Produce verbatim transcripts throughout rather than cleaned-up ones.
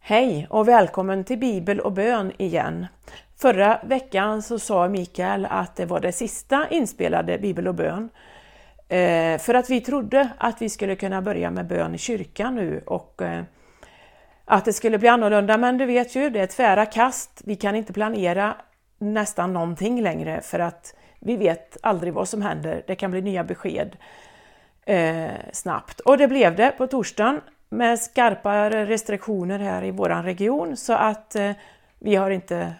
Hej och välkommen till Bibel och bön igen. Förra veckan så sa Mikael att det var det sista inspelade Bibel och bön. Eh, för att vi trodde att vi skulle kunna börja med bön i kyrkan nu och eh, att det skulle bli annorlunda. Men du vet ju, det är tvära kast. Vi kan inte planera nästan någonting längre för att vi vet aldrig vad som händer. Det kan bli nya besked eh, snabbt. Och det blev det på torsdagen med skarpare restriktioner här i våran region, så att eh, vi har inte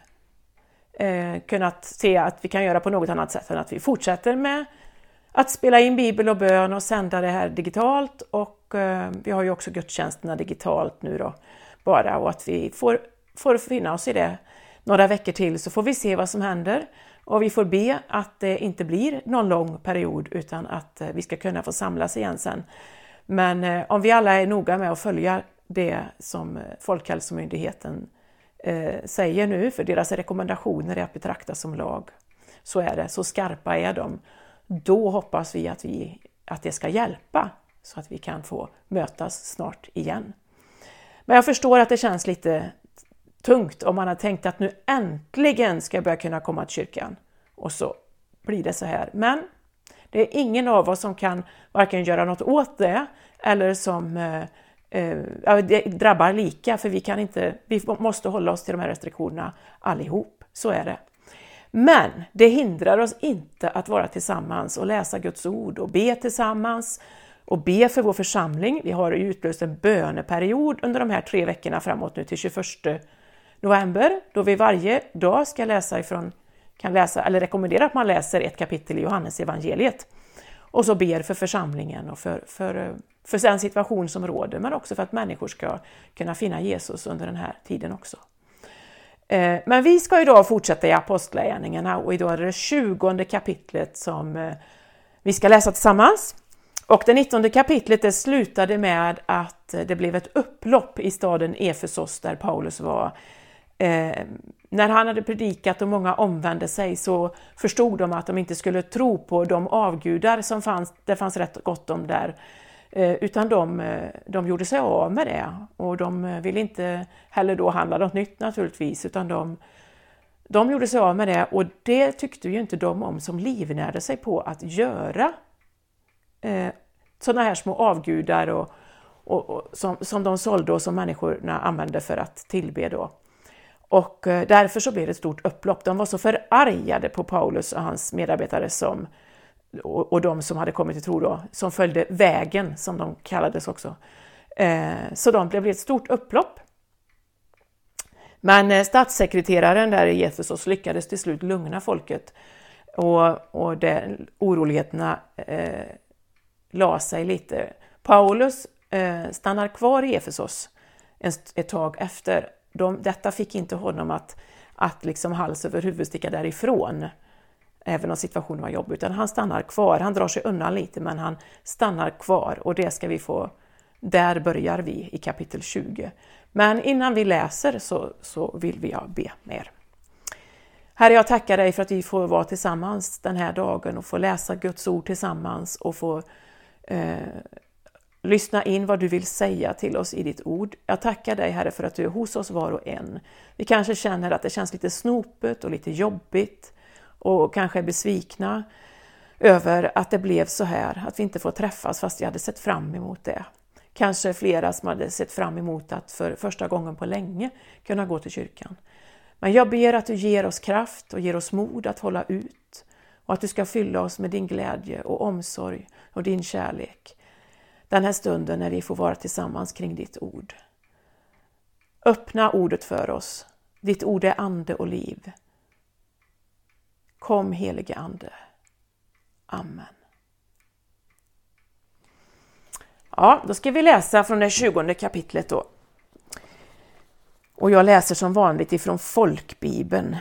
eh, kunnat se att vi kan göra på något annat sätt än att vi fortsätter med att spela in Bibel och bön och sända det här digitalt, och eh, vi har ju också gudstjänsterna digitalt nu då bara, och att vi får, får finna oss i det några veckor till, så får vi se vad som händer och vi får be att det inte blir någon lång period utan att eh, vi ska kunna få samlas igen sen. Men eh, om vi alla är noga med att följa det som Folkhälsomyndigheten eh, säger nu, för deras rekommendationer är att betrakta som lag, så är det, så skarpa är de. Då hoppas vi att, vi att det ska hjälpa så att vi kan få mötas snart igen. Men jag förstår att det känns lite tungt om man har tänkt att nu äntligen ska jag börja kunna komma till kyrkan. Och så blir det så här. Men det är ingen av oss som kan varken göra något åt det eller som eh, eh, det drabbar lika, för vi kan inte, vi måste hålla oss till de här restriktionerna allihop, så är det. Men det hindrar oss inte att vara tillsammans och läsa Guds ord och be tillsammans och be för vår församling. Vi har ju utlöst en böneperiod under de här tre veckorna framåt nu till tjugoförsta november, då vi varje dag ska läsa ifrån, kan läsa eller rekommendera att man läser ett kapitel i Johannes evangeliet och så ber för församlingen och för, för, för den situation som råder, men också för att människor ska kunna finna Jesus under den här tiden också. Eh, men vi ska idag fortsätta i Apostlagärningarna, och idag är det tjugonde kapitlet som eh, vi ska läsa tillsammans. Och det nittonde kapitlet det slutade med att det blev ett upplopp i staden Efesos där Paulus var. Eh, när han hade predikat och många omvände sig, så förstod de att de inte skulle tro på de avgudar som fanns, det fanns rätt gott om där, eh, utan de, de gjorde sig av med det, och de ville inte heller då handla något nytt naturligtvis, utan de, de gjorde sig av med det, och det tyckte ju inte de om som livnärde sig på att göra eh, sådana här små avgudar och, och, och, som, som de sålde och som människorna använde för att tillbe då. Och därför så blev det ett stort upplopp. De var så förargade på Paulus och hans medarbetare som, och, och de som hade kommit till tro då, som följde vägen som de kallades också. Eh, så de blev ett stort upplopp. Men statssekreteraren där i Efesos lyckades till slut lugna folket, och, och det, oroligheterna eh, la sig lite. Paulus eh, stannar kvar i Efesos ett, ett tag efter. De, detta fick inte honom att, att liksom hals över huvud sticka därifrån, även om situationen var jobbig, utan han stannar kvar. Han drar sig undan lite, men han stannar kvar, och det ska vi få, där börjar vi i kapitel tjugo. Men innan vi läser så, så vill vi be med er. Herre, jag tackar dig för att vi får vara tillsammans den här dagen och få läsa Guds ord tillsammans och få eh, lyssna in vad du vill säga till oss i ditt ord. Jag tackar dig, Herre, för att du är hos oss var och en. Vi kanske känner att det känns lite snopet och lite jobbigt och kanske är besvikna över att det blev så här, att vi inte får träffas fast jag hade sett fram emot det. Kanske flera som hade sett fram emot att för första gången på länge kunna gå till kyrkan. Men jag ber att du ger oss kraft och ger oss mod att hålla ut, och att du ska fylla oss med din glädje och omsorg och din kärlek den här stunden när vi får vara tillsammans kring ditt ord. Öppna ordet för oss. Ditt ord är ande och liv. Kom, helige ande. Amen. Ja, då ska vi läsa från det tjugonde kapitlet då. Och jag läser som vanligt ifrån Folkbibeln.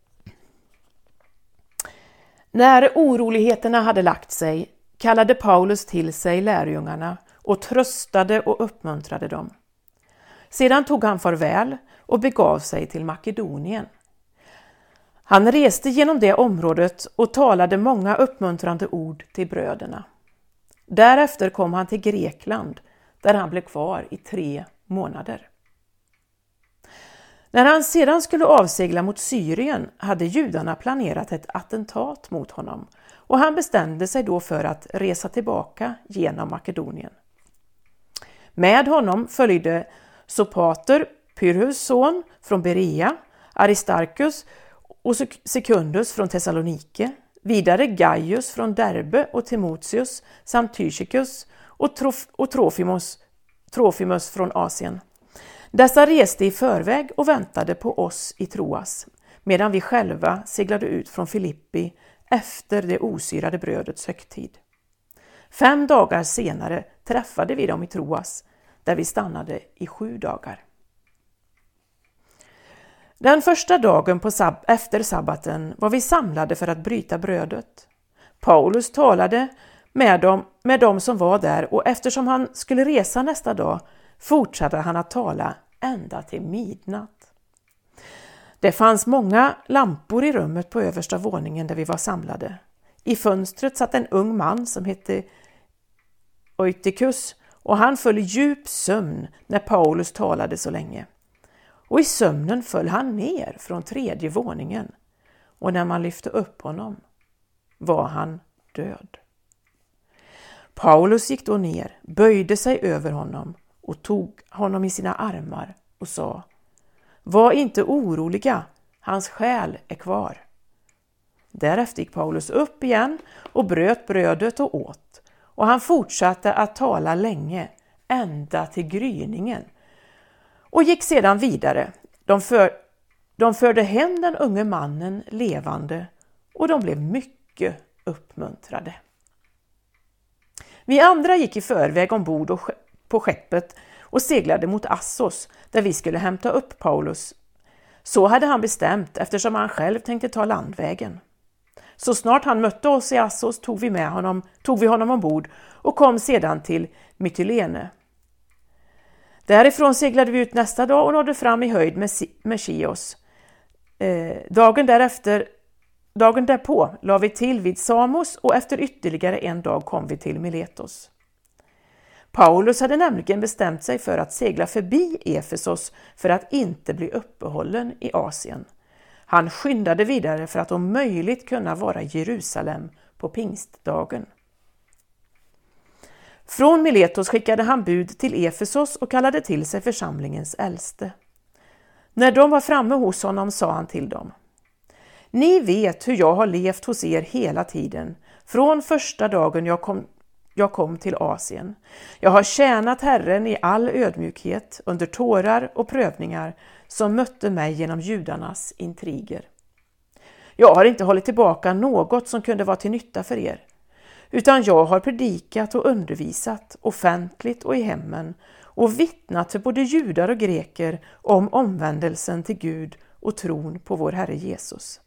När oroligheterna hade lagt sig kallade Paulus till sig lärjungarna och tröstade och uppmuntrade dem. Sedan tog han farväl och begav sig till Makedonien. Han reste genom det området och talade många uppmuntrande ord till bröderna. Därefter kom han till Grekland, där han blev kvar i tre månader. När han sedan skulle avsegla mot Syrien hade judarna planerat ett attentat mot honom och han bestämde sig då för att resa tillbaka genom Makedonien. Med honom följde Sopater, Pyrrhus son från Berea, Aristarchus och Secundus från Thessalonike, vidare Gaius från Derbe och Timotheus samt Tychicus och, Trof- och Trofimus, Trofimus från Asien. Dessa reste i förväg och väntade på oss i Troas, medan vi själva seglade ut från Filippi efter det osyrade brödets högtid. Fem dagar senare träffade vi dem i Troas, där vi stannade i sju dagar. Den första dagen på sab- efter sabbaten var vi samlade för att bryta brödet. Paulus talade med dem, med dem som var där och eftersom han skulle resa nästa dag fortsatte han att tala ända till midnatt. Det fanns många lampor i rummet på översta våningen där vi var samlade. I fönstret satt en ung man som hette Eutychus och han föll i djup sömn när Paulus talade så länge. Och i sömnen föll han ner från tredje våningen och när man lyfte upp honom var han död. Paulus gick då ner, böjde sig över honom och tog honom i sina armar och sa: var inte oroliga, hans själ är kvar. Därefter gick Paulus upp igen och bröt brödet och åt, och han fortsatte att tala länge, ända till gryningen, och gick sedan vidare. De, för, de förde hem den unge mannen levande och de blev mycket uppmuntrade. Vi andra gick i förväg ombord och på skeppet och seglade mot Assos där vi skulle hämta upp Paulus. Så hade han bestämt eftersom han själv tänkte ta landvägen. Så snart han mötte oss i Assos tog vi, med honom, tog vi honom ombord och kom sedan till Mytilene. Därifrån seglade vi ut nästa dag och nådde fram i höjd med, med Chios. Eh, dagen därefter, dagen därpå la vi till vid Samos och efter ytterligare en dag kom vi till Miletos. Paulus hade nämligen bestämt sig för att segla förbi Efesos för att inte bli uppehållen i Asien. Han skyndade vidare för att om möjligt kunna vara i Jerusalem på pingstdagen. Från Miletos skickade han bud till Efesos och kallade till sig församlingens äldste. När de var framme hos honom sa han till dem: ni vet hur jag har levt hos er hela tiden, från första dagen jag kom, jag kom till Asien. Jag har tjänat Herren i all ödmjukhet under tårar och prövningar som mötte mig genom judarnas intriger. Jag har inte hållit tillbaka något som kunde vara till nytta för er, utan jag har predikat och undervisat offentligt och i hemmen och vittnat för både judar och greker om omvändelsen till Gud och tron på vår Herre Jesus.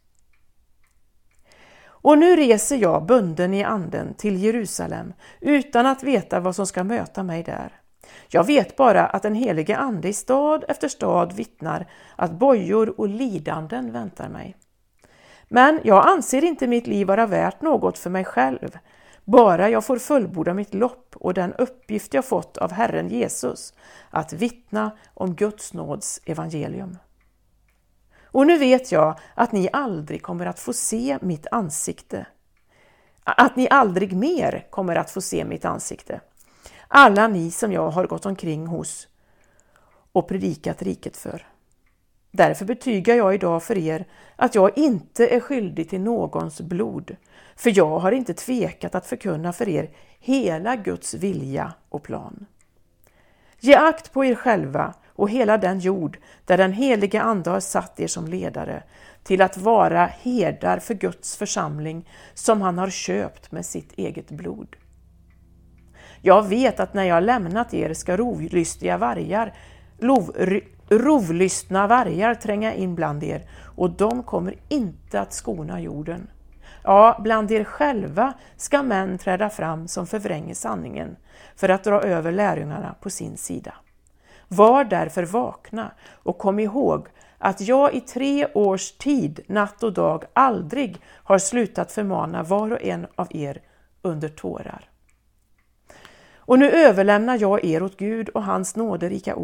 Och nu reser jag bunden i anden till Jerusalem utan att veta vad som ska möta mig där. Jag vet bara att den helige ande i stad efter stad vittnar att bojor och lidanden väntar mig. Men jag anser inte mitt liv vara värt något för mig själv, bara jag får fullborda mitt lopp och den uppgift jag fått av Herren Jesus att vittna om Guds nåds evangelium. Och nu vet jag att ni aldrig kommer att få se mitt ansikte. Att ni aldrig mer kommer att få se mitt ansikte. Alla ni som jag har gått omkring hos och predikat riket för. Därför betygar jag idag för er att jag inte är skyldig till någons blod. För jag har inte tvekat att förkunna för er hela Guds vilja och plan. Ge akt på er själva och hela den jord där den heliga ande har satt er som ledare till att vara herdar för Guds församling som han har köpt med sitt eget blod. Jag vet att när jag lämnat er ska rovlystiga vargar, lov, rovlystna vargar tränga in bland er och de kommer inte att skona jorden. Ja, bland er själva ska män träda fram som förvränger sanningen för att dra över lärjungarna på sin sida. Var därför vakna och kom ihåg att jag i tre års tid, natt och dag, aldrig har slutat förmana var och en av er under tårar. Och nu överlämnar jag er åt Gud och hans nåderika ord,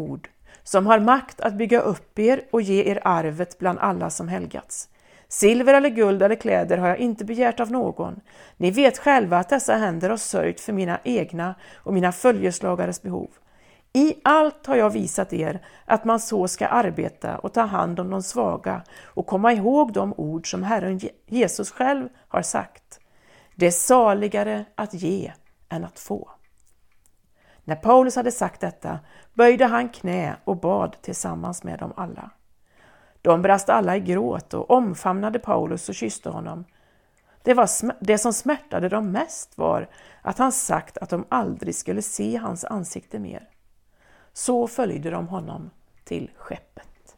som har makt att bygga upp er och ge er arvet bland alla som helgats. Silver eller guld eller kläder har jag inte begärt av någon. Ni vet själva att dessa händer har sörjt för mina egna och mina följeslagares behov. I allt har jag visat er att man så ska arbeta och ta hand om de svaga och komma ihåg de ord som Herren Jesus själv har sagt. Det är saligare att ge än att få. När Paulus hade sagt detta böjde han knä och bad tillsammans med dem alla. De brast alla i gråt och omfamnade Paulus och kysste honom. Det, var sm- det som smärtade dem mest var att han sagt att de aldrig skulle se hans ansikte mer. Så följde de honom till skeppet.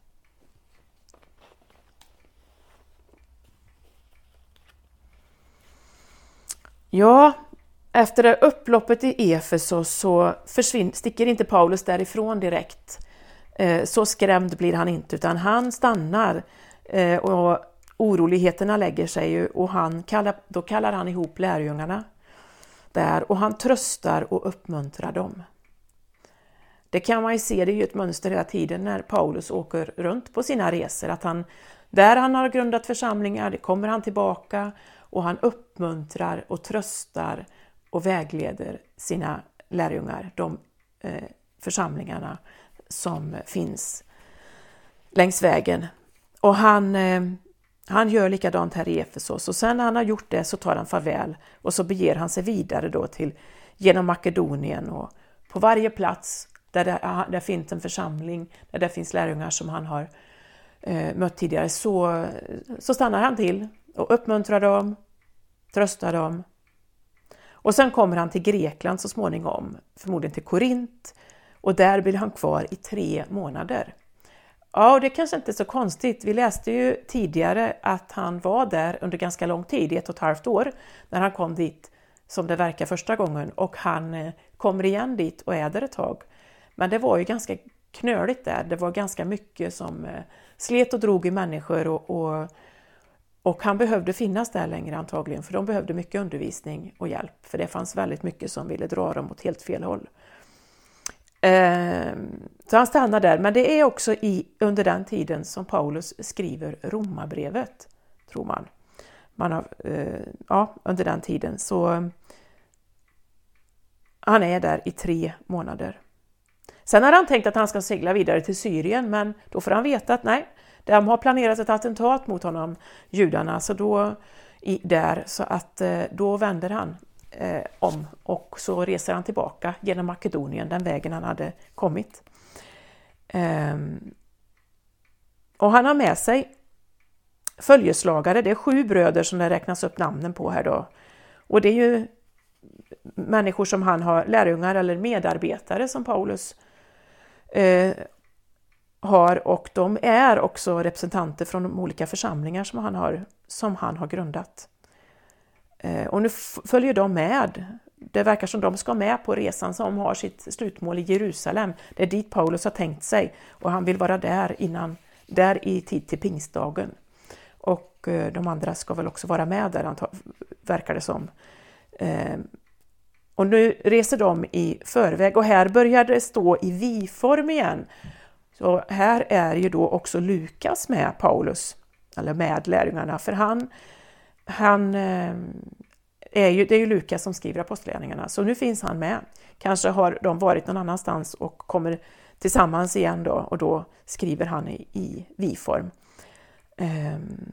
Ja, efter det upploppet i Efesos så försvinner, sticker inte Paulus därifrån direkt. Så skrämd blir han inte, utan han stannar och oroligheterna lägger sig ju, och han kallar, då kallar han ihop lärjungarna där och han tröstar och uppmuntrar dem. Det kan man ju se, det är ju ett mönster hela tiden när Paulus åker runt på sina resor, att han, där han har grundat församlingar, det kommer han tillbaka och han uppmuntrar och tröstar och vägleder sina lärjungar, de eh, församlingarna som finns längs vägen. Och han, eh, han gör likadant här i Efesos, och sen när han har gjort det så tar han farväl och så beger han sig vidare då till genom Makedonien, och på varje plats där det, där finns en församling, där det finns lärjungar som han har eh, mött tidigare, så, så stannar han till och uppmuntrar dem, tröstar dem. Och sen kommer han till Grekland så småningom, förmodligen till Korint, och där blir han kvar i tre månader. Ja, och det kanske inte är så konstigt. Vi läste ju tidigare att han var där under ganska lång tid, ett och ett halvt år, när han kom dit som det verkar första gången, och han kommer igen dit och är där ett tag. Men det var ju ganska knöligt där. Det var ganska mycket som slet och drog i människor, och, och, och han behövde finnas där längre antagligen, för de behövde mycket undervisning och hjälp, för det fanns väldigt mycket som ville dra dem åt helt fel håll. Så han stannar där, men det är också i, under den tiden som Paulus skriver Romarbrevet, tror man. man har, ja, under den tiden. Så han är där i tre månader. Sen har han tänkt att han ska segla vidare till Syrien, men då får han veta att nej, de har planerat ett attentat mot honom, judarna, så då, i, där, så att då vänder han Eh, om och så reser han tillbaka genom Makedonien, den vägen han hade kommit. Eh, och han har med sig följeslagare, det är sju bröder som det räknas upp namnen på här då. Och det är ju människor som han har, lärjungar eller medarbetare som Paulus eh, har, och de är också representanter från de olika församlingar som han har, som han har grundat. Och nu följer de med. Det verkar som de ska med på resan som har sitt slutmål i Jerusalem. Det är dit Paulus har tänkt sig. Och han vill vara där innan, där i tid till pingstdagen. Och de andra ska väl också vara med där, verkar det som. Och nu reser de i förväg. Och här börjar det stå i vi-form igen. Så här är ju då också Lukas med Paulus. Eller med lärjungarna. För han... Han är ju, det är ju Lukas som skriver apostlagärningarna, så nu finns han med. Kanske har de varit någon annanstans och kommer tillsammans igen då, och då skriver han i, i vi-form. Um,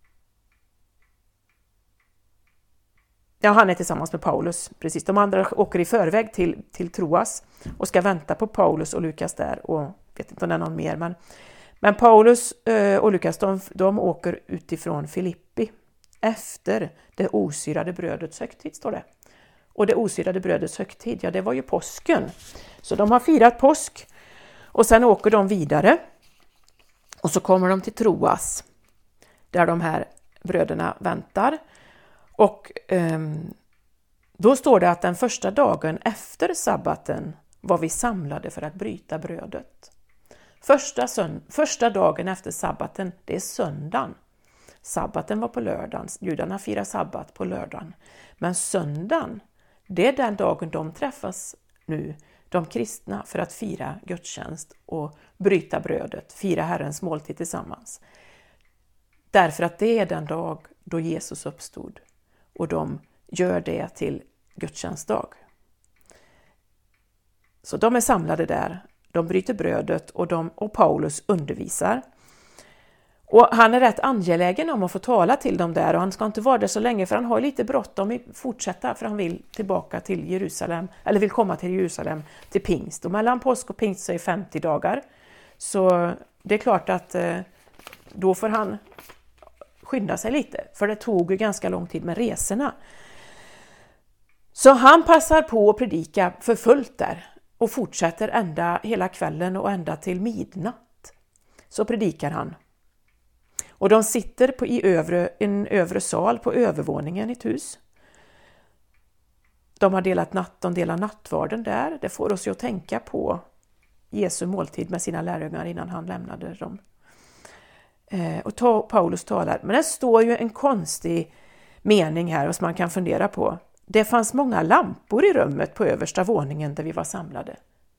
ja, han är tillsammans med Paulus, precis. De andra åker i förväg till, till Troas och ska vänta på Paulus och Lukas där, och vet inte om det är någon mer, men, men Paulus och Lukas, de, de åker utifrån Filippi. Efter det osyrade brödets högtid, står det. Och det osyrade brödets högtid, ja, det var ju påsken. Så de har firat påsk. Och sen åker de vidare. Och så kommer de till Troas, där de här bröderna väntar. Och um, då står det att den första dagen efter sabbaten var vi samlade för att bryta brödet. Första, sönd- första dagen efter sabbaten, det är söndagen. Sabbaten var på lördagen, judarna firar sabbat på lördagen. Men söndagen, det är den dagen de träffas nu. de kristna för att fira gudstjänst och bryta brödet, fira Herrens måltid tillsammans. Därför att det är den dag då Jesus uppstod och de gör det till gudstjänstdag. Så de är samlade där, de bryter brödet och, de, och Paulus undervisar. Och han är rätt angelägen om att få tala till dem där och han ska inte vara där så länge för han har lite bråttom att fortsätta för han vill tillbaka till Jerusalem eller vill komma till Jerusalem till pingst. Och mellan påsk och pingst så är femtio dagar. Så det är klart att eh, då får han skynda sig lite för det tog ju ganska lång tid med resorna. Så han passar på att predika för fullt där och fortsätter ända hela kvällen och ända till midnatt. Så predikar han. Och de sitter på i övre, en övre sal på övervåningen i ett hus. De har delat natt, de delar nattvarden där. Det får oss ju att tänka på Jesu måltid med sina lärjungar innan han lämnade dem. Eh, och ta, Paulus talar. Men det står ju en konstig mening här som man kan fundera på. Det fanns många lampor i rummet på översta våningen där vi var samlade.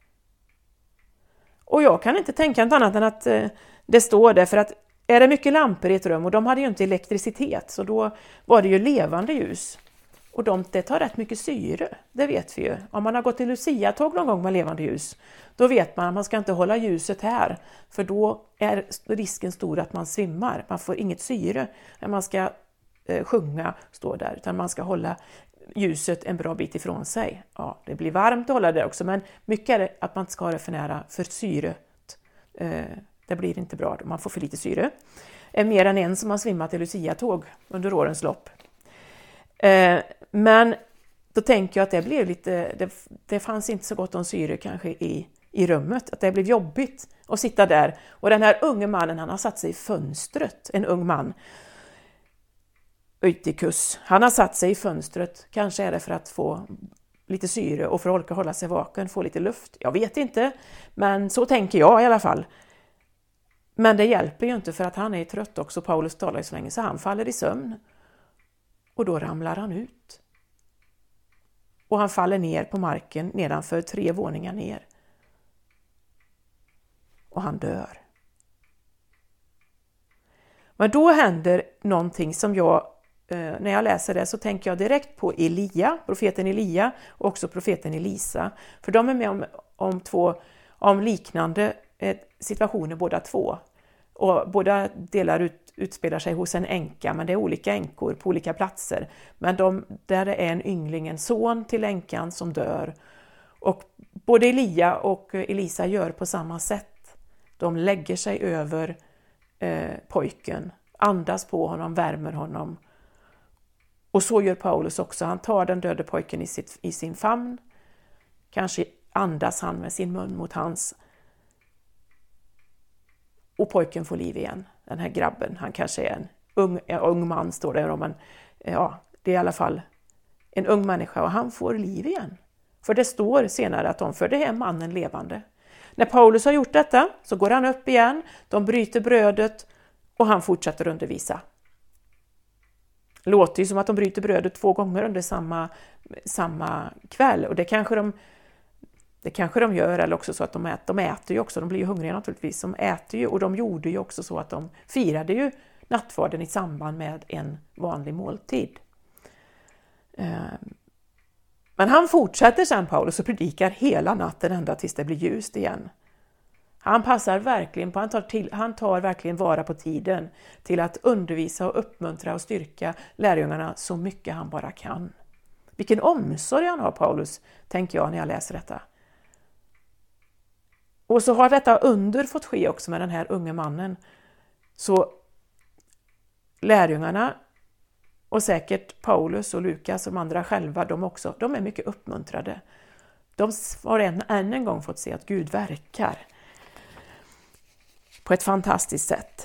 Och jag kan inte tänka något annat än att eh, det står där för att är det mycket lampor i ett rum och de hade ju inte elektricitet så då var det ju levande ljus. Och de, det tar rätt mycket syre, det vet vi ju. Om man har gått till Lucia-tåg någon gång med levande ljus då vet man att man ska inte hålla ljuset här för då är risken stor att man svimmar. Man får inget syre när man ska eh, sjunga stå där utan man ska hålla ljuset en bra bit ifrån sig. Ja, det blir varmt att hålla det också men mycket är det att man ska ha det för nära för syret. Eh, Det blir inte bra, man får för lite syre. Är mer än en som har svimmat i Lucia-tåg under årens lopp. Eh, men då tänker jag att det blev lite, det, det fanns inte så gott om syre kanske i, i rummet. Att det blev jobbigt att sitta där. Och den här unge mannen, han har satt sig i fönstret. En ung man. Ytikus. Han har satt sig i fönstret. Kanske är det för att få lite syre och för att orka hålla sig vaken, få lite luft. Jag vet inte, men så tänker jag i alla fall. Men det hjälper ju inte för att han är trött också. Paulus talar ju så länge så han faller i sömn. Och då ramlar han ut. Och han faller ner på marken nedanför tre våningar ner. Och han dör. Men då händer någonting som jag, när jag läser det så tänker jag direkt på Elia, profeten Elia och också profeten Elisa. För de är med om, om två om liknande situationer båda två. Och båda delar ut, utspelar sig hos en änka, men det är olika änkor på olika platser. Men de, där är en yngling, en son till änkan som dör. Och både Elia och Elisa gör på samma sätt. De lägger sig över eh, pojken, andas på honom, värmer honom. Och så gör Paulus också. Han tar den döde pojken i, sitt, i sin famn. Kanske andas han med sin mun mot hans. Och pojken får liv igen. Den här grabben, han kanske är en ung, en ung man står det om. En, ja, det är i alla fall en ung människa och han får liv igen. För det står senare att de förde hem mannen levande. När Paulus har gjort detta så går han upp igen. De bryter brödet och han fortsätter undervisa. Låter ju som att de bryter brödet två gånger under samma, samma kväll. Och det kanske de... Det kanske de gör, eller också så att de äter, de äter ju också, de blir ju hungriga naturligtvis, de äter ju och de gjorde ju också så att de firade ju nattvarden i samband med en vanlig måltid. Men han fortsätter sen Paulus och predikar hela natten ända tills det blir ljust igen. Han passar verkligen på, han tar, till, han tar verkligen vara på tiden till att undervisa och uppmuntra och styrka lärjungarna så mycket han bara kan. Vilken omsorg han har Paulus, tänker jag när jag läser detta. Och så har detta under fått ske också med den här unge mannen. Så lärjungarna och säkert Paulus och Lukas och de andra själva, de också, de är mycket uppmuntrade. De har än, än en gång fått se att Gud verkar på ett fantastiskt sätt.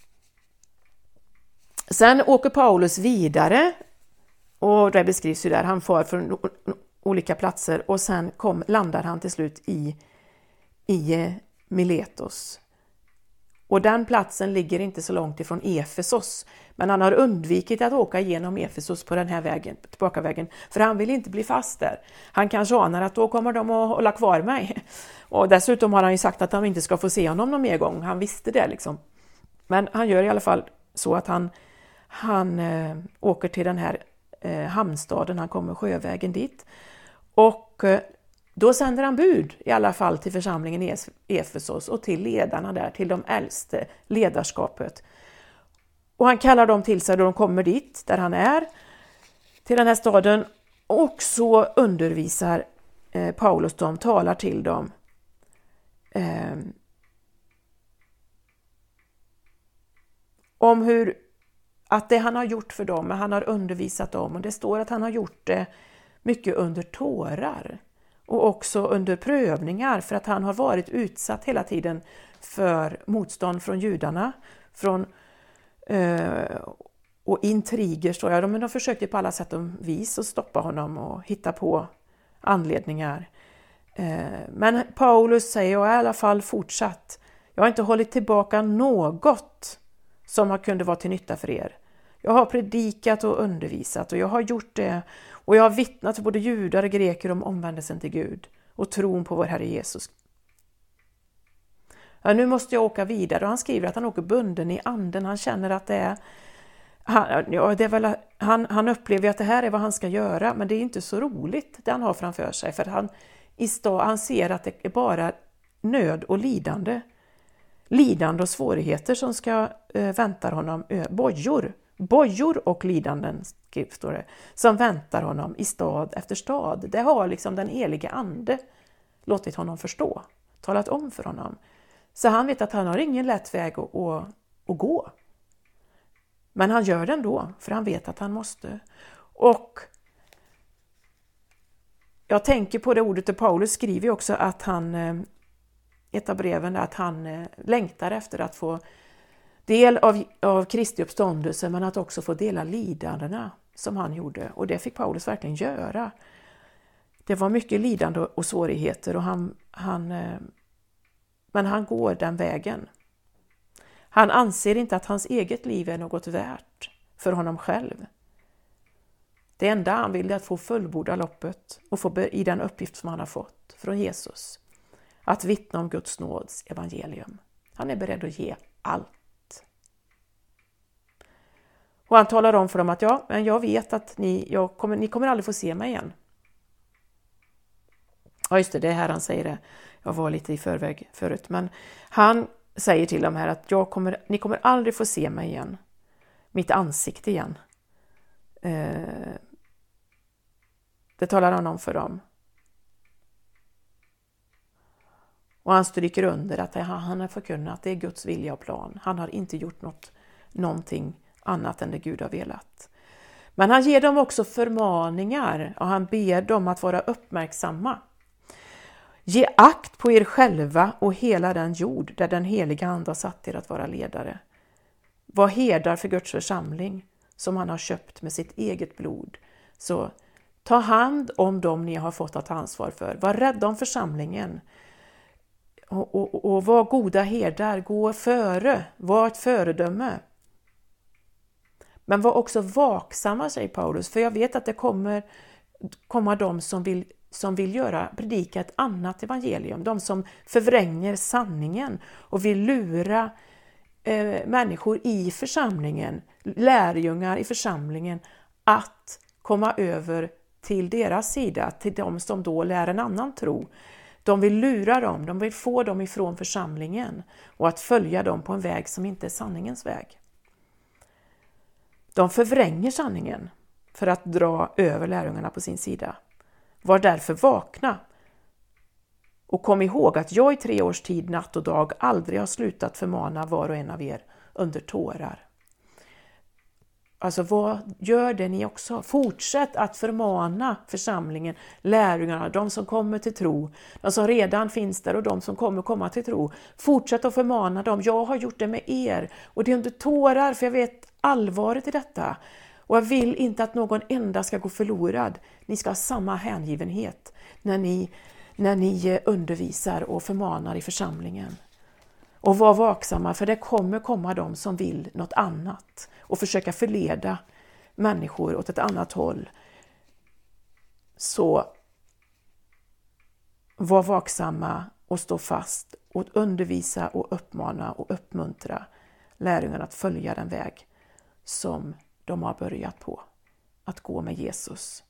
Sen åker Paulus vidare och det beskrivs ju där. Han far från olika platser och sen kom, landar han till slut i, i Miletos. Och den platsen ligger inte så långt ifrån Efesos. Men han har undvikit att åka igenom Efesos på den här vägen, tillbaka vägen. För han vill inte bli fast där. Han kanske anar att då kommer de att hålla kvar mig. Och dessutom har han ju sagt att han inte ska få se honom någon mer gång. Han visste det liksom. Men han gör i alla fall så att han, han äh, åker till den här äh, hamnstaden. Han kommer sjövägen dit. Och äh, då sänder han bud i alla fall till församlingen i Efesos och till ledarna där, till de äldste ledarskapet. Och han kallar dem till sig då de kommer dit, där han är, till den här staden. Och så undervisar eh, Paulus dem, talar till dem. Eh, om hur, att det han har gjort för dem, han har undervisat dem. Och det står att han har gjort det mycket under tårar. Och också under prövningar, för att han har varit utsatt hela tiden för motstånd från judarna. Från, eh, och intriger, står jag. Men de försökte på alla sätt och vis att stoppa honom och hitta på anledningar. Eh, men Paulus säger, jag har i alla fall fortsatt. Jag har inte hållit tillbaka något som har kunde vara till nytta för er. Jag har predikat och undervisat och jag har gjort det. Och jag har vittnat för både judar och greker om omvändelsen till Gud och tron på vår Herre Jesus. Ja, nu måste jag åka vidare, och han skriver att han åker bunden i anden. Han känner att det är, han, ja, det är väl, han, han upplever att det här är vad han ska göra, men det är inte så roligt det han har framför sig. För han, i stad, han ser att det är bara nöd och lidande. Lidande och svårigheter som ska äh, vänta honom, äh, bojor. Bojor och lidanden, står det, som väntar honom i stad efter stad. Det har liksom den heliga ande låtit honom förstå, talat om för honom. Så han vet att han har ingen lätt väg att, att, att gå. Men han gör det ändå, för han vet att han måste. Och jag tänker på det ordet, och Paulus skriver också att han, ett av breven, att han längtar efter att få del av, av Kristi uppståndelse, men att också få dela lidandena som han gjorde. Och det fick Paulus verkligen göra. Det var mycket lidande och svårigheter, och han, han, men han går den vägen. Han anser inte att hans eget liv är något värt för honom själv. Det enda han vill är att få fullborda loppet och få i den uppgift som han har fått från Jesus. Att vittna om Guds nåds evangelium. Han är beredd att ge allt. Och han talar om för dem att ja, men jag vet att ni, jag kommer, ni kommer aldrig få se mig igen. Ja just det, det är här han säger det. Jag var lite i förväg förut. Men han säger till dem här att jag kommer, ni kommer aldrig få se mig igen. Mitt ansikte igen. Eh, det talar han om för dem. Och han stryker under att han har förkunnat att det är Guds vilja och plan. Han har inte gjort något, någonting annat än det Gud har velat. Men han ger dem också förmaningar, och han ber dem att vara uppmärksamma. Ge akt på er själva och hela den jord där den heliga ande har satt er att vara ledare. Var herdar för Guds församling som han har köpt med sitt eget blod. Så ta hand om dem ni har fått att ta ansvar för. Var rädda om församlingen. Och, och, och var goda herdar, gå före, var ett föredöme. Men var också vaksamma, säger Paulus, för jag vet att det kommer komma de som vill, som vill göra, predika ett annat evangelium. De som förvränger sanningen och vill lura eh, människor i församlingen, lärjungar i församlingen, att komma över till deras sida, till de som då lär en annan tro. De vill lura dem, de vill få dem ifrån församlingen och att följa dem på en väg som inte är sanningens väg. De förvränger sanningen för att dra över lärjungarna på sin sida. Var därför vakna och kom ihåg att jag i tre års tid, natt och dag, aldrig har slutat förmana var och en av er under tårar. Alltså vad gör det ni också? Fortsätt att förmana församlingen, lärjungarna, de som kommer till tro, de som redan finns där och de som kommer komma till tro. Fortsätt att förmana dem. Jag har gjort det med er och det är under tårar, för jag vet allvaret i detta. Och jag vill inte att någon enda ska gå förlorad. Ni ska ha samma hängivenhet när ni, när ni undervisar och förmanar i församlingen. Och var vaksamma, för det kommer komma de som vill något annat och försöka förleda människor åt ett annat håll. Så var vaksamma och stå fast och undervisa och uppmana och uppmuntra lärjungarna att följa den väg som de har börjat på, att gå med Jesus.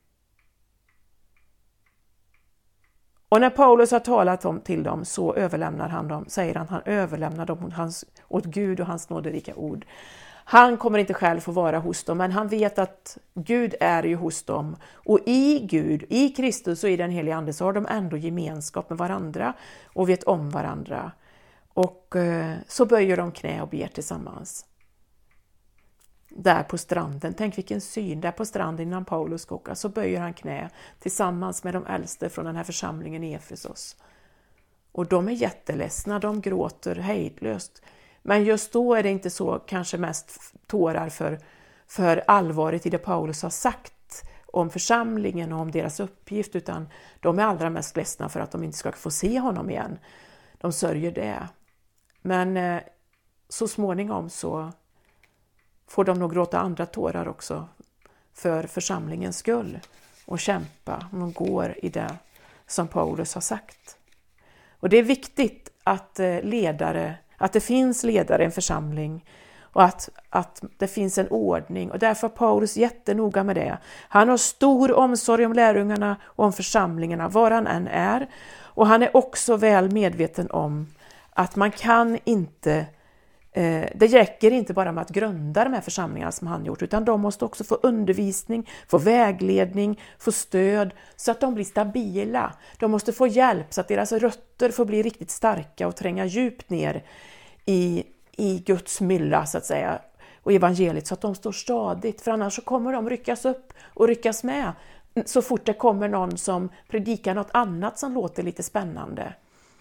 Och när Paulus har talat om till dem så överlämnar han dem, säger han, han överlämnar dem åt, hans, åt Gud och hans nåderika ord. Han kommer inte själv få vara hos dem, men han vet att Gud är ju hos dem. Och i Gud, i Kristus och i den helige ande så har de ändå gemenskap med varandra och vet om varandra. Och eh, så böjer de knä och ber tillsammans. Där på stranden, tänk vilken syn, där på stranden innan Paulus ska åka, så böjer han knä tillsammans med de äldste från den här församlingen i Efesos. Och de är jätteledsna, de gråter hejdlöst. Men just då är det inte så kanske mest tårar för, för allvaret i det Paulus har sagt om församlingen och om deras uppgift, utan de är allra mest ledsna för att de inte ska få se honom igen. De sörjer det. Men eh, så småningom så får de nog gråta andra tårar också för församlingens skull och kämpa om de går i det som Paulus har sagt. Och det är viktigt att ledare, att det finns ledare i en församling och att, att det finns en ordning, och därför är Paulus jättenoga med det. Han har stor omsorg om lärjungarna och om församlingarna var han än är, och han är också väl medveten om att man kan inte Det räcker inte bara med att grunda de här församlingarna som han gjort, utan de måste också få undervisning, få vägledning, få stöd så att de blir stabila. De måste få hjälp så att deras rötter får bli riktigt starka och tränga djupt ner i, i Guds mylla så att säga, och evangeliet, så att de står stadigt, för annars så kommer de ryckas upp och ryckas med så fort det kommer någon som predikar något annat som låter lite spännande.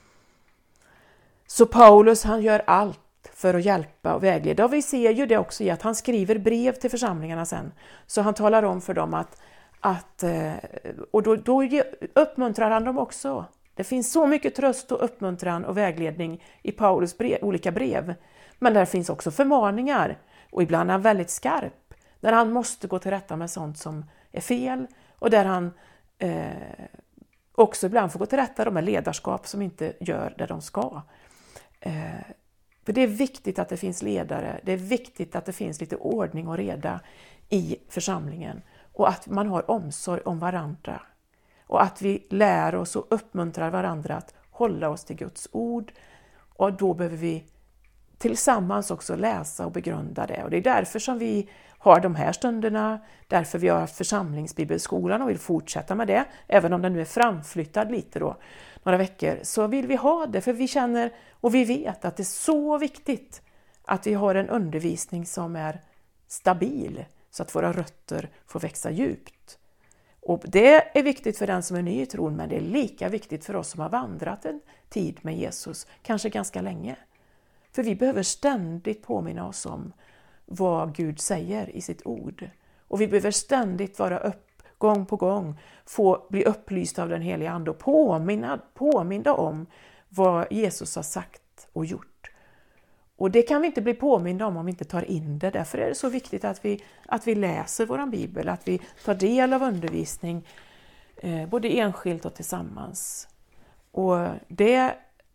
Så Paulus, han gör allt för att hjälpa och vägleda. Och vi ser ju det också i att han skriver brev till församlingarna sen. Så han talar om för dem att, att och då, då uppmuntrar han dem också. Det finns så mycket tröst och uppmuntran och vägledning i Paulus brev, olika brev. Men där finns också förmaningar. Och ibland är han väldigt skarp. Där han måste gå till rätta med sånt som är fel. Och där han eh, också ibland får gå till rätta med ledarskap som inte gör det de ska. Eh, För det är viktigt att det finns ledare, det är viktigt att det finns lite ordning och reda i församlingen och att man har omsorg om varandra och att vi lär oss och uppmuntrar varandra att hålla oss till Guds ord, och då behöver vi tillsammans också läsa och begrunda det, och det är därför som vi har de här stunderna, därför vi har församlingsbibelskolan och vill fortsätta med det, även om den nu är framflyttad lite då, några veckor, så vill vi ha det, för vi känner och vi vet att det är så viktigt att vi har en undervisning som är stabil så att våra rötter får växa djupt. Och det är viktigt för den som är ny i tron, men det är lika viktigt för oss som har vandrat en tid med Jesus, kanske ganska länge. För vi behöver ständigt påminna oss om vad Gud säger i sitt ord. Och vi behöver ständigt vara upp, gång på gång, få bli upplysta av den heliga ande och påminna, påminna om vad Jesus har sagt och gjort. Och det kan vi inte bli påminna om om vi inte tar in det. Därför är det så viktigt att vi, att vi läser vår bibel, att vi tar del av undervisning, eh, både enskilt och tillsammans. Och det,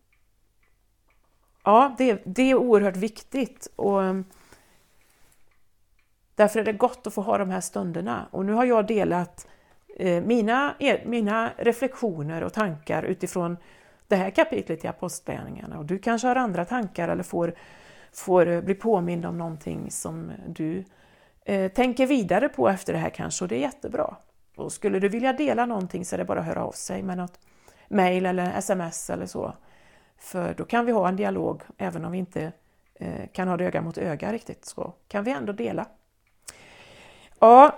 ja, det, det är oerhört viktigt, och därför är det gott att få ha de här stunderna. Och nu har jag delat eh, mina, mina reflektioner och tankar utifrån det här kapitlet i Apostlagärningarna. Och du kanske har andra tankar eller får, får bli påmind om någonting som du eh, tänker vidare på efter det här kanske. Och det är jättebra. Och skulle du vilja dela någonting så är det bara att höra av sig med något mejl eller sms eller så. För då kan vi ha en dialog, även om vi inte eh, kan ha det öga mot öga riktigt, så kan vi ändå dela. Ja,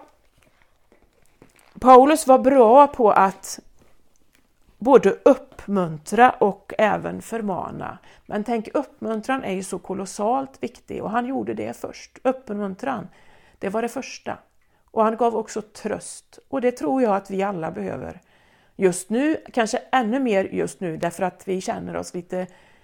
Paulus var bra på att både uppmuntra och även förmana. Men tänk, uppmuntran är ju så kolossalt viktig, och han gjorde det först. Uppmuntran, det var det första. Och han gav också tröst, och det tror jag att vi alla behöver. Just nu, kanske ännu mer just nu, därför att vi känner oss lite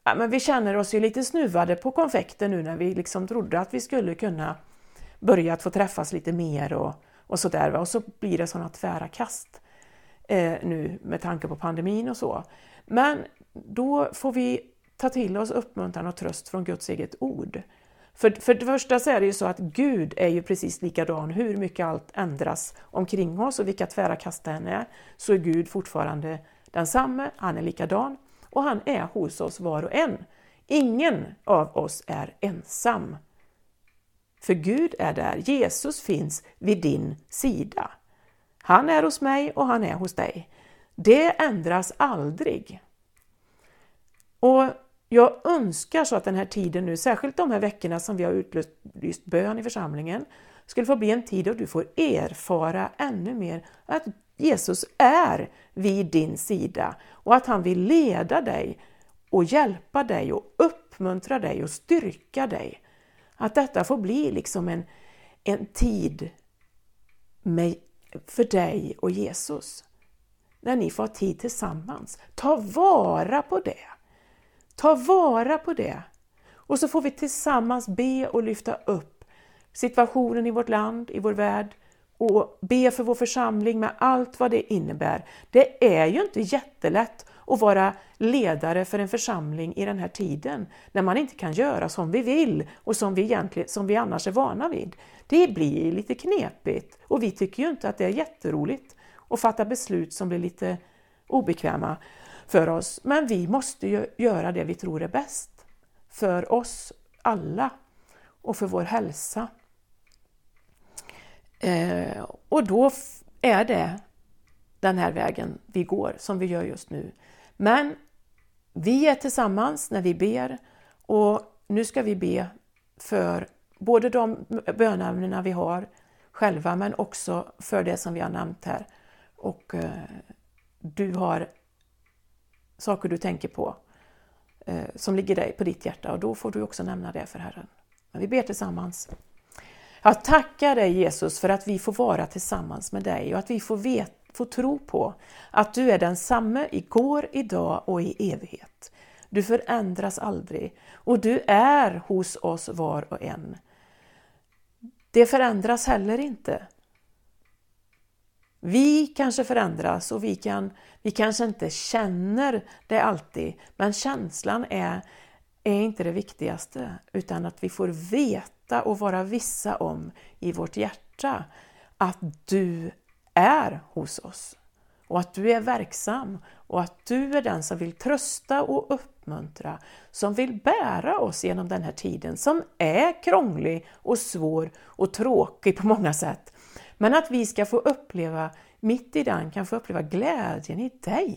ja, men vi känner oss ju lite snuvade på konfekten nu när vi liksom trodde att vi skulle kunna börja att få träffas lite mer och, och sådär. Och så blir det sådana tvära kast eh, nu med tanke på pandemin och så. Men då får vi ta till oss uppmuntran och tröst från Guds eget ord. För, för det första så är det ju så att Gud är ju precis likadan. Hur mycket allt ändras omkring oss och vilka tvära kast den är, så är Gud fortfarande densamme. Han är likadan och han är hos oss var och en. Ingen av oss är ensam. För Gud är där. Jesus finns vid din sida. Han är hos mig och han är hos dig. Det ändras aldrig. Och jag önskar så att den här tiden nu, särskilt de här veckorna som vi har utlyst bön i församlingen, skulle få bli en tid då du får erfara ännu mer att Jesus är vid din sida och att han vill leda dig och hjälpa dig och uppmuntra dig och styrka dig. Att detta får bli liksom en, en tid med, för dig och Jesus. När ni får ha tid tillsammans. Ta vara på det. Ta vara på det. Och så får vi tillsammans be och lyfta upp situationen i vårt land, i vår värld. Och be för vår församling med allt vad det innebär. Det är ju inte jättelätt att vara ledare för en församling i den här tiden. När man inte kan göra som vi vill och som vi, egentligen, som vi annars är vana vid. Det blir lite knepigt. Och vi tycker ju inte att det är jätteroligt att fatta beslut som blir lite obekväma för oss. Men vi måste ju göra det vi tror är bäst. För oss alla. Och för vår hälsa. Eh, och då är det den här vägen vi går som vi gör just nu. Men vi är tillsammans när vi ber och nu ska vi be för både de bönämnena vi har själva men också för det som vi har nämnt här. Och eh, du har saker du tänker på eh, som ligger dig på ditt hjärta och då får du också nämna det för Herren. Men vi ber tillsammans. Jag tackar dig Jesus för att vi får vara tillsammans med dig och att vi får, vet, får tro på att du är densamme igår, idag och i evighet. Du förändras aldrig och du är hos oss var och en. Det förändras heller inte. Vi kanske förändras och vi, kan, vi kanske inte känner det alltid, men känslan är, är inte det viktigaste utan att vi får veta och vara vissa om i vårt hjärta att du är hos oss och att du är verksam och att du är den som vill trösta och uppmuntra, som vill bära oss genom den här tiden som är krånglig och svår och tråkig på många sätt. Men att vi ska få uppleva, mitt i den kan få uppleva glädjen i dig.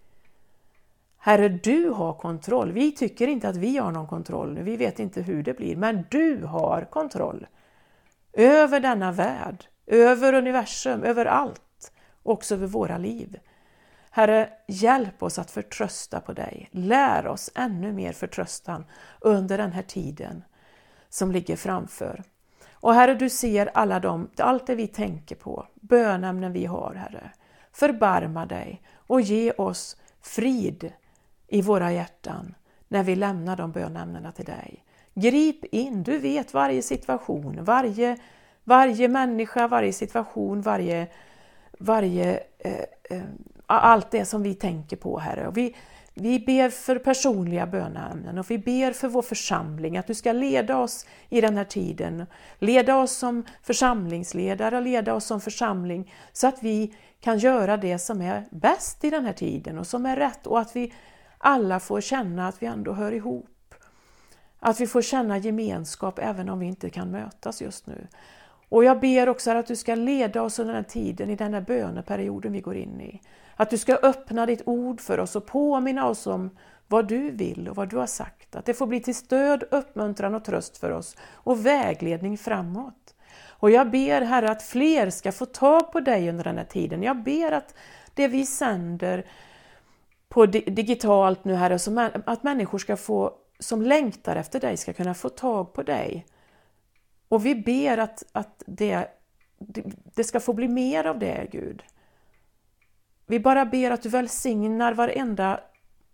Herre, du har kontroll. Vi tycker inte att vi har någon kontroll nu. Vi vet inte hur det blir. Men du har kontroll. Över denna värld. Över universum. Över allt. Också över våra liv. Herre, hjälp oss att förtrösta på dig. Lär oss ännu mer förtröstan under den här tiden som ligger framför. Och Herre, du ser alla de, allt det vi tänker på. Bönämnen vi har, Herre. Förbarma dig och ge oss frid i våra hjärtan när vi lämnar de bönämnena till dig. Grip in, du vet varje situation, varje, varje människa, varje situation, varje, varje eh, eh, allt det som vi tänker på, Herre. Och vi, vi ber för personliga bönämnen och vi ber för vår församling att du ska leda oss i den här tiden. Leda oss som församlingsledare och leda oss som församling så att vi kan göra det som är bäst i den här tiden och som är rätt och att vi alla får känna att vi ändå hör ihop. Att vi får känna gemenskap även om vi inte kan mötas just nu. Och jag ber också att du ska leda oss under den här tiden, i den här böneperioden vi går in i. Att du ska öppna ditt ord för oss och påminna oss om vad du vill och vad du har sagt. Att det får bli till stöd, uppmuntran och tröst för oss och vägledning framåt. Och jag ber, Herre, att fler ska få tag på dig under den här tiden. Jag ber att det vi sänder på digitalt nu, Herre, som att människor ska få, som längtar efter dig ska kunna få tag på dig. Och vi ber att, att det, det ska få bli mer av det, Gud. Vi bara ber att du välsignar varenda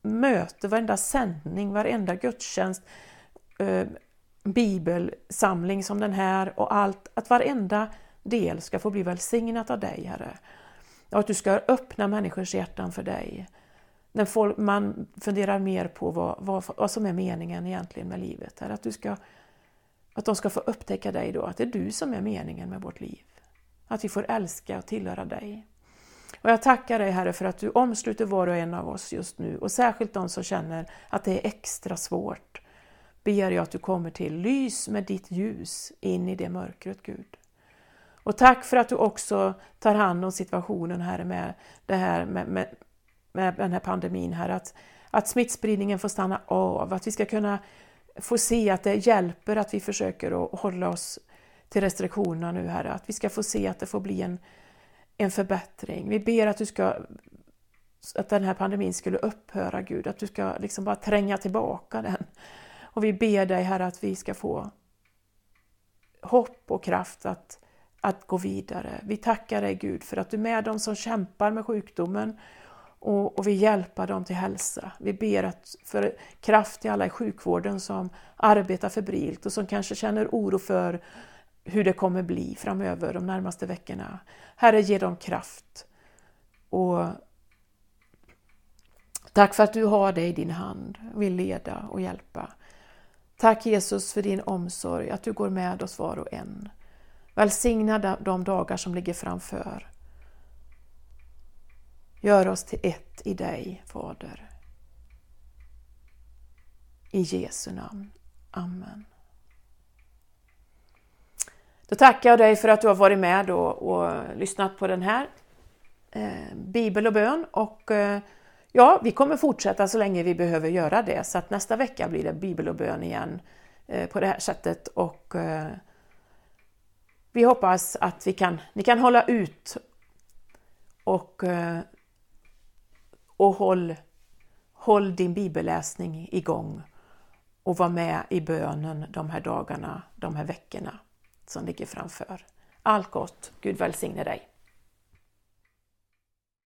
möte, varenda sändning, varenda gudstjänst, eh, bibelsamling som den här och allt, att varenda del ska få bli välsignat av dig, Herre. Och att du ska öppna människors hjärtan för dig. När folk, man funderar mer på vad, vad, vad som är meningen egentligen med livet. Herre. Att, du ska, att de ska få upptäcka dig då, att det är du som är meningen med vårt liv. Att vi får älska och tillhöra dig. Och jag tackar dig, Herre, för att du omsluter var och en av oss just nu. Och särskilt de som känner att det är extra svårt. Ber jag att du kommer till. Lys med ditt ljus in i det mörkret, Gud. Och tack för att du också tar hand om situationen, Herre, med, det här, med, med, med den här pandemin. Herre. Att, att smittspridningen får stanna av. Att vi ska kunna få se att det hjälper att vi försöker att hålla oss till restriktionerna nu, Herre. Att vi ska få se att det får bli en, en förbättring. Vi ber att du ska, att den här pandemin skulle upphöra, Gud. Att du ska liksom bara tränga tillbaka den. Och vi ber dig, Herre, att vi ska få hopp och kraft att, att gå vidare. Vi tackar dig, Gud, för att du är med dem som kämpar med sjukdomen och, och vi hjälper dem till hälsa. Vi ber att för kraft till alla i sjukvården som arbetar febrilt och som kanske känner oro för hur det kommer bli framöver de närmaste veckorna. Herre, ge dem kraft. Och tack för att du har det i din hand, vill leda och hjälpa. Tack Jesus för din omsorg, att du går med oss var och en. Välsigna de dagar som ligger framför. Gör oss till ett i dig, Fader. I Jesu namn. Amen. Då tackar jag dig för att du har varit med och, och lyssnat på den här eh, bibel och bön. Och eh, ja, vi kommer fortsätta så länge vi behöver göra det. Så att nästa vecka blir det bibel och bön igen eh, på det här sättet. Och eh, vi hoppas att vi kan, ni kan hålla ut och, eh, och håll, håll din bibelläsning igång. Och var med i bönen de här dagarna, de här veckorna som ligger framför. Allt gott, Gud välsigne dig.